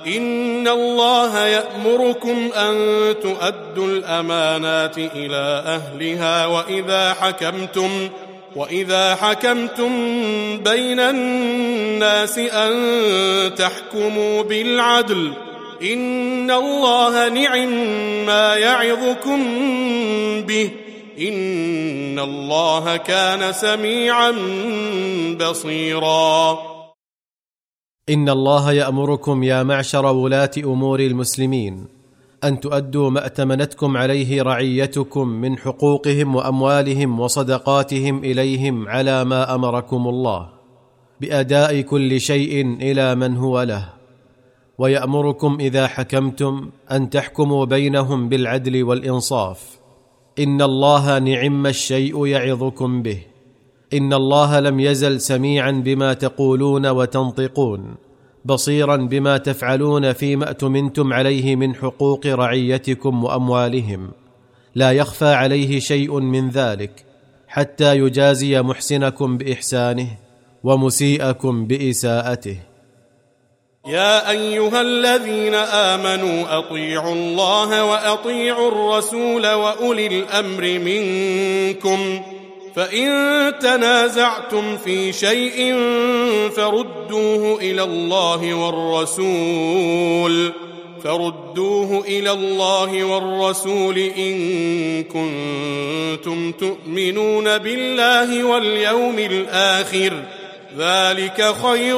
إن الله يأمركم أن تؤدوا الأمانات إلى أهلها وإذا حكمتم بين الناس أن تحكموا بالعدل إن الله نعم يعظكم به إن الله كان سميعا بصيرا. إن الله يأمركم يا معشر ولاة أمور المسلمين أن تؤدوا ما ائتمنتكم عليه رعيتكم من حقوقهم وأموالهم وصدقاتهم إليهم على ما أمركم الله بأداء كل شيء إلى من هو له، ويأمركم إذا حكمتم أن تحكموا بينهم بالعدل والإنصاف إن الله نعم الشيء يعظكم به إن الله لم يزل سميعا بما تقولون وتنطقون بصيرا بما تفعلون فيما اؤتمنتم عليه من حقوق رعيتكم وأموالهم، لا يخفى عليه شيء من ذلك حتى يجازي محسنكم بإحسانه ومسيئكم بإساءته. يا أيها الذين آمنوا أطيعوا الله وأطيعوا الرسول وأولي الأمر منكم، فإن تنازعتم في شيء فردوه إلى الله والرسول إن كنتم تؤمنون بالله واليوم الآخر، ذلك خير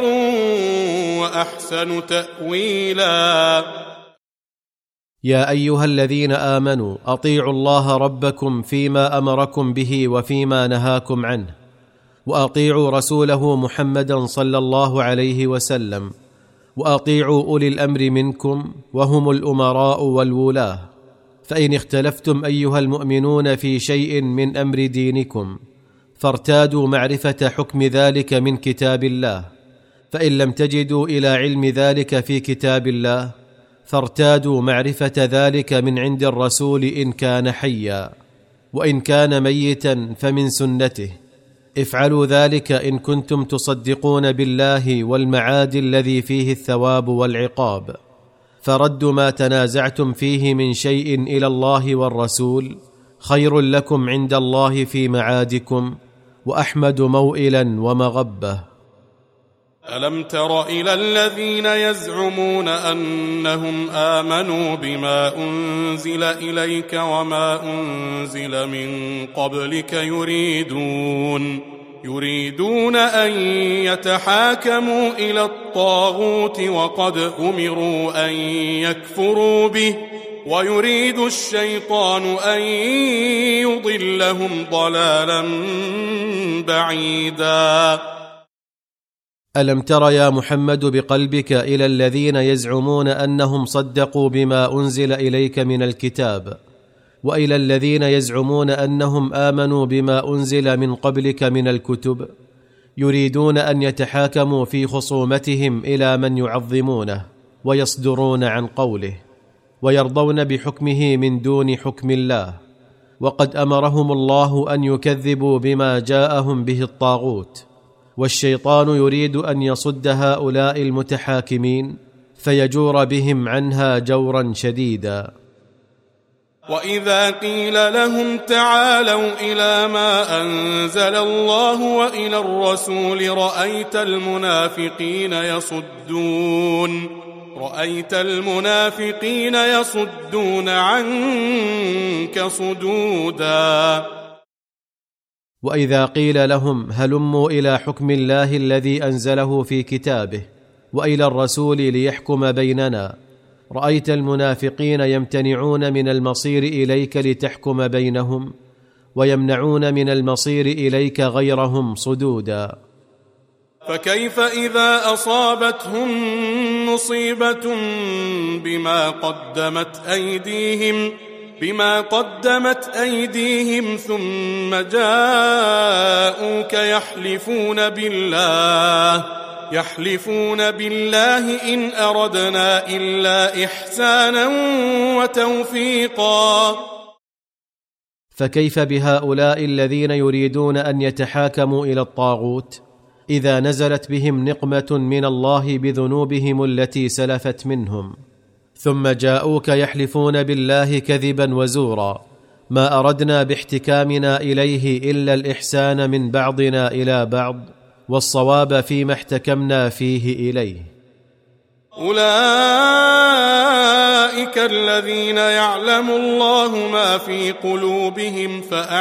وأحسن تأويلا. يا أيها الذين آمنوا أطيعوا الله ربكم فيما أمركم به وفيما نهاكم عنه، وأطيعوا رسوله محمدا صلى الله عليه وسلم، وأطيعوا أولي الأمر منكم وهم الأمراء والولاة. فإن اختلفتم أيها المؤمنون في شيء من أمر دينكم فارتادوا معرفة حكم ذلك من كتاب الله، فإن لم تجدوا إلى علم ذلك في كتاب الله فارتادوا معرفة ذلك من عند الرسول إن كان حيا، وإن كان ميتا فمن سنته. افعلوا ذلك إن كنتم تصدقون بالله والمعاد الذي فيه الثواب والعقاب. فردوا ما تنازعتم فيه من شيء إلى الله والرسول خير لكم عند الله في معادكم وأحمد موئلا ومغبة. ألم تر إلى الذين يزعمون أنهم آمنوا بما أنزل إليك وما أنزل من قبلك يريدون أن يتحاكموا إلى الطاغوت وقد أمروا أن يكفروا به ويريد الشيطان أن يضلهم ضلالا بعيدا. ألم تر يا محمد بقلبك إلى الذين يزعمون أنهم صدقوا بما أنزل إليك من الكتاب، وإلى الذين يزعمون أنهم آمنوا بما أنزل من قبلك من الكتب، يريدون أن يتحاكموا في خصومتهم إلى من يعظمونه ويصدرون عن قوله ويرضون بحكمه من دون حكم الله، وقد أمرهم الله أن يكذبوا بما جاءهم به الطاغوت، والشيطان يريد أن يصد هؤلاء المتحاكمين فيجور بهم عنها جورا شديدا. وإذا قيل لهم تعالوا إلى ما أنزل الله وإلى الرسول رأيت المنافقين يصدون عنك صدودا. وإذا قيل لهم هلموا إلى حكم الله الذي أنزله في كتابه وإلى الرسول ليحكم بيننا، رأيت المنافقين يمتنعون من المصير إليك لتحكم بينهم ويمنعون من المصير إليك غيرهم صدودا. فكيف إذا أصابتهم مصيبة بما قدمت أيديهم ثم جاءوك يحلفون بالله إن أردنا إلا إحسانا وتوفيقا. فكيف بهؤلاء الذين يريدون أن يتحاكموا إلى الطاغوت إذا نزلت بهم نقمة من الله بذنوبهم التي سلفت منهم، ثم جاءوك يحلفون بالله كذبا وزورا، ما أردنا باحتكامنا إليه إلا الإحسان من بعضنا إلى بعض والصواب فيما احتكمنا فيه إليه. أولئك الذين يعلم الله ما في قلوبهم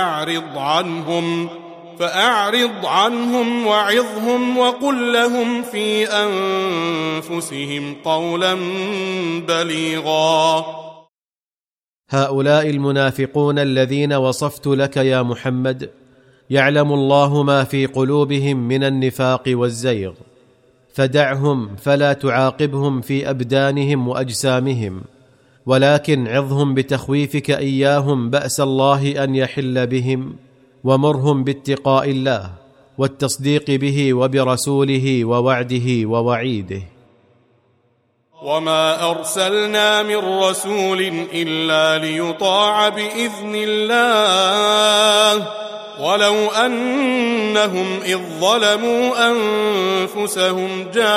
فأعرض عنهم وعظهم وقل لهم في أنفسهم قولا بليغا. هؤلاء المنافقون الذين وصفت لك يا محمد يعلم الله ما في قلوبهم من النفاق والزيغ، فدعهم فلا تعاقبهم في أبدانهم وأجسامهم، ولكن عظهم بتخويفك إياهم بأس الله أن يحل بهم، ومرهم باتقاء الله والتصديق به وبرسوله ووعده ووعيده. وما أرسلنا من رسول إلا ليطاع بإذن الله ولو أنهم إذ ظلموا أنفسهم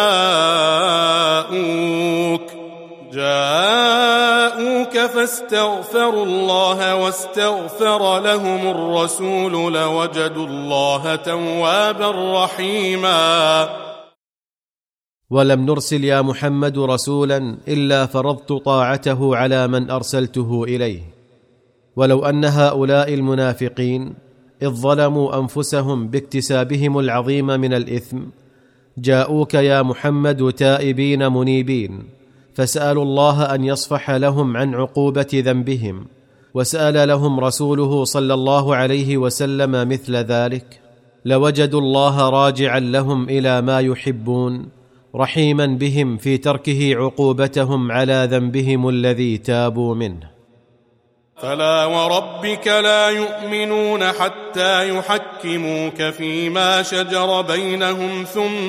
جاءوك فاستغفروا الله واستغفر لهم الرسول لوجدوا الله توابا رحيما. ولم نرسل يا محمد رسولا إلا فرضت طاعته على من أرسلته إليه. ولو أن هؤلاء المنافقين إذ ظلموا أنفسهم باكتسابهم العظيم من الإثم جاءوك يا محمد تائبين منيبين، فسألوا الله أن يصفح لهم عن عقوبة ذنبهم، وسأل لهم رسوله صلى الله عليه وسلم مثل ذلك، لوجدوا الله راجعا لهم إلى ما يحبون رحيما بهم في تركه عقوبتهم على ذنبهم الذي تابوا منه. فلا وربك لا يؤمنون حتى يحكموك فيما شجر بينهم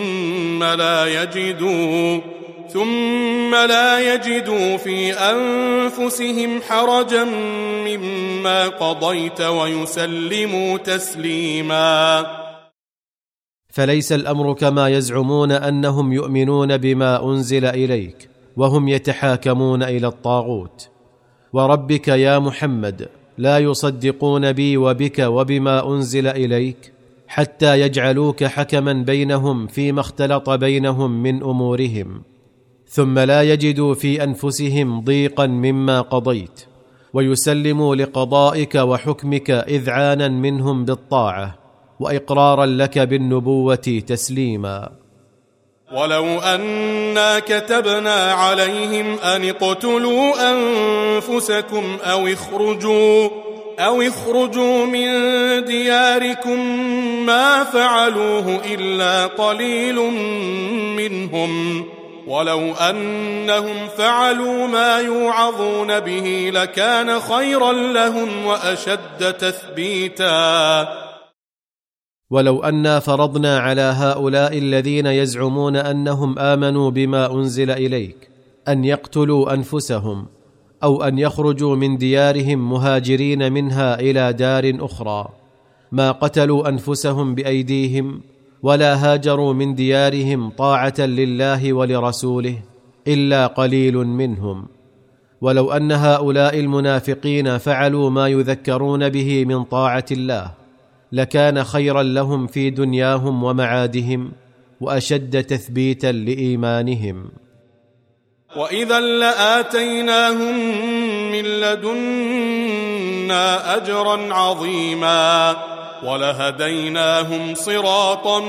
ثم لا يجدوا في أنفسهم حرجا مما قضيت ويسلموا تسليما. فليس الأمر كما يزعمون أنهم يؤمنون بما أنزل إليك وهم يتحاكمون إلى الطاغوت. وربك يا محمد لا يصدقون بي وبك وبما أنزل إليك حتى يجعلوك حكما بينهم فيما اختلط بينهم من أمورهم، ثم لا يجدوا في أنفسهم ضيقا مما قضيت ويسلموا لقضائك وحكمك إذعانا منهم بالطاعة وإقرارا لك بالنبوة تسليما. ولو أنا كتبنا عليهم أن اقتلوا أنفسكم أو اخرجوا من دياركم ما فعلوه إلا قليل منهم، ولو أنهم فعلوا ما يوعظون به لكان خيرا لهم وأشد تثبيتا. ولو أنا فرضنا على هؤلاء الذين يزعمون أنهم آمنوا بما أنزل إليك أن يقتلوا أنفسهم أو أن يخرجوا من ديارهم مهاجرين منها إلى دار أخرى، ما قتلوا أنفسهم بأيديهم ولا هاجروا من ديارهم طاعة لله ولرسوله إلا قليل منهم. ولو أن هؤلاء المنافقين فعلوا ما يذكرون به من طاعة الله لكان خيرا لهم في دنياهم ومعادهم وأشد تثبيتا لإيمانهم. وإذا لآتيناهم من لدنا أجرا عظيما ولهديناهم صراطا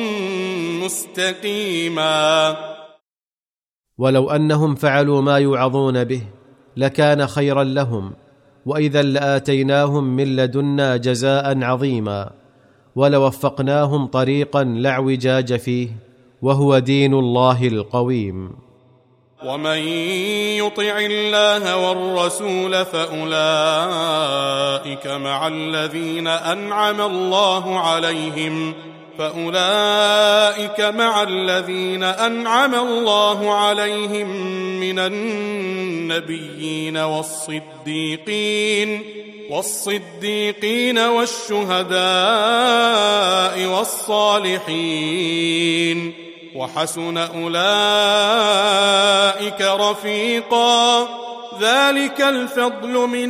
مستقيما. ولو أنهم فعلوا ما يوعظون به لكان خيرا لهم، وإذا لآتيناهم من لدنا جزاء عظيما ولوفقناهم طريقا لا اعوجاج فيه وهو دين الله القويم. ومن يطع الله والرسول فأولئك مع الذين أنعم الله عليهم من النبيين والصديقين والشهداء والصالحين وحسن أولئك رفيقا ذلك الفضل من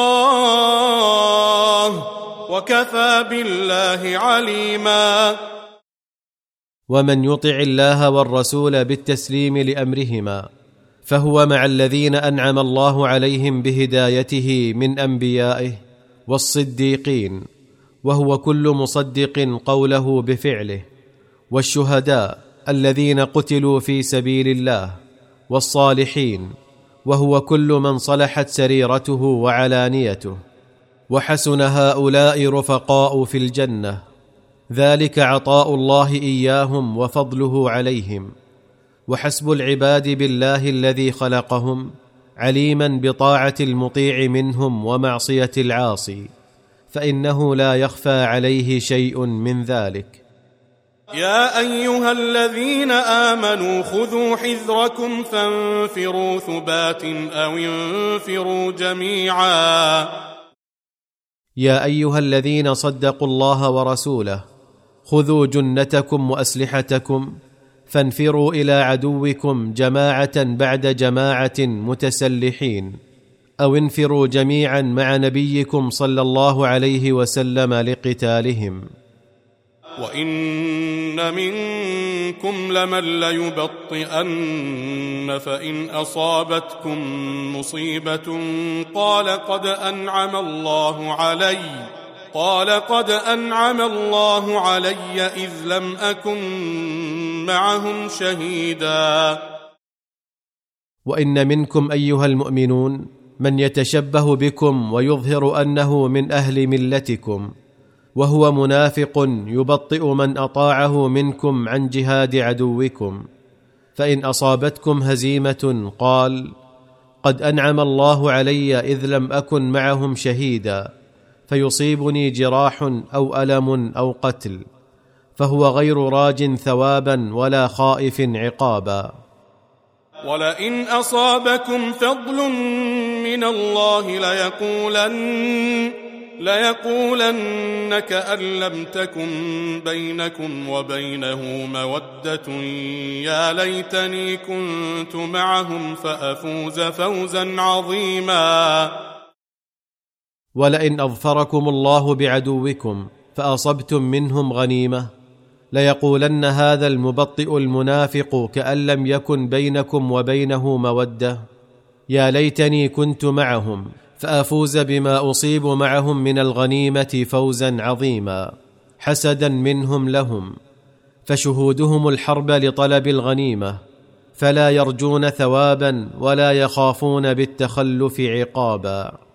الله وكفى بالله عليما. ومن يطع الله والرسول بالتسليم لأمرهما فهو مع الذين أنعم الله عليهم بهدايته من أنبيائه والصديقين، وهو كل مصدق قوله بفعله، والشهداء الذين قتلوا في سبيل الله، والصالحين وهو كل من صلحت سريرته وعلانيته، وحسن هؤلاء رفقاء في الجنة، ذلك عطاء الله إياهم وفضله عليهم. وحسب العباد بالله الذي خلقهم عليما بطاعة المطيع منهم ومعصية العاصي، فإنه لا يخفى عليه شيء من ذلك. يا أيها الذين آمنوا خذوا حذركم فانفروا ثبات أو انفروا جميعا. يا أيها الذين صدقوا الله ورسوله خذوا جنتكم وأسلحتكم فانفروا إلى عدوكم جماعة بعد جماعة متسلحين، أو انفروا جميعا مع نبيكم صلى الله عليه وسلم لقتالهم. وإن منكم لمن ليبطئن فإن أصابتكم مصيبة قال قد أنعم الله علي إذ لم أكن معهم شهيدا. وإن منكم أيها المؤمنون من يتشبه بكم ويظهر أنه من أهل ملتكم، وهو منافق يبطئ من أطاعه منكم عن جهاد عدوكم، فإن أصابتكم هزيمة قال قد أنعم الله علي إذ لم أكن معهم شهيدا، فيصيبني جراح أو ألم أو قتل، فهو غير راج ثوابا ولا خائف عقابا. ولئن أصابكم فضل من الله ليقولن كأن لم تكن بينكم وبينه مودة يا ليتني كنت معهم فأفوز فوزا عظيما. ولئن أظفركم الله بعدوكم فأصبتم منهم غنيمة ليقولن هذا المبطئ المنافق كأن لم يكن بينكم وبينه مودة يا ليتني كنت معهم فأفوز بما أصيب معهم من الغنيمة فوزا عظيما، حسدا منهم لهم، فشهودهم الحرب لطلب الغنيمة، فلا يرجون ثوابا ولا يخافون بالتخلف عقابا.